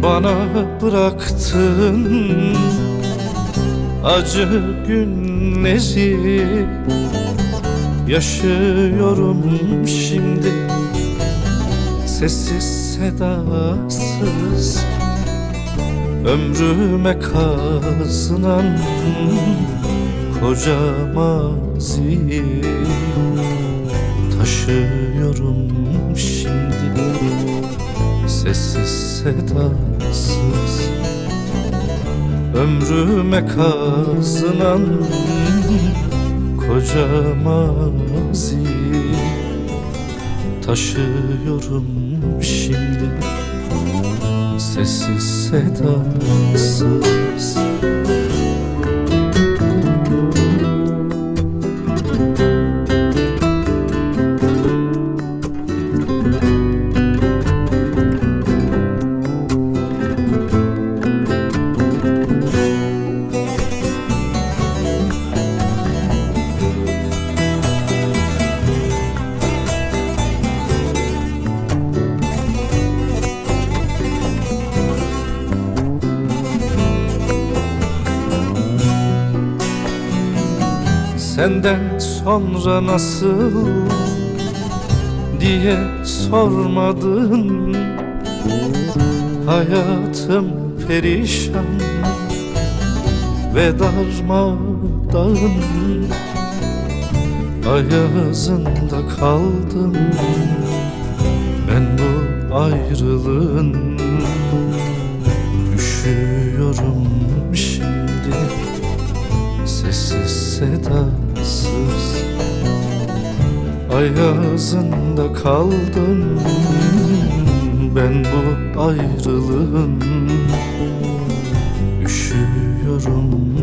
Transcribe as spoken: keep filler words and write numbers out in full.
Bana bıraktın acı günleri, yaşıyorum şimdi sessiz sedasız. Ömrüme kazınan koca maziyi taşıyorum şimdi sessiz sedasız. Ömrüme kazınan koca maziyi taşıyorum şimdi sessiz sedasız. Senden sonra nasıl diye sormadın. Hayatım perişan ve darmadağın. Ayazında kaldım ben bu ayrılığın. Üşüyorum şimdi sessiz sedasız. Ayazında kaldım ben bu ayrılığın. Üşüyorum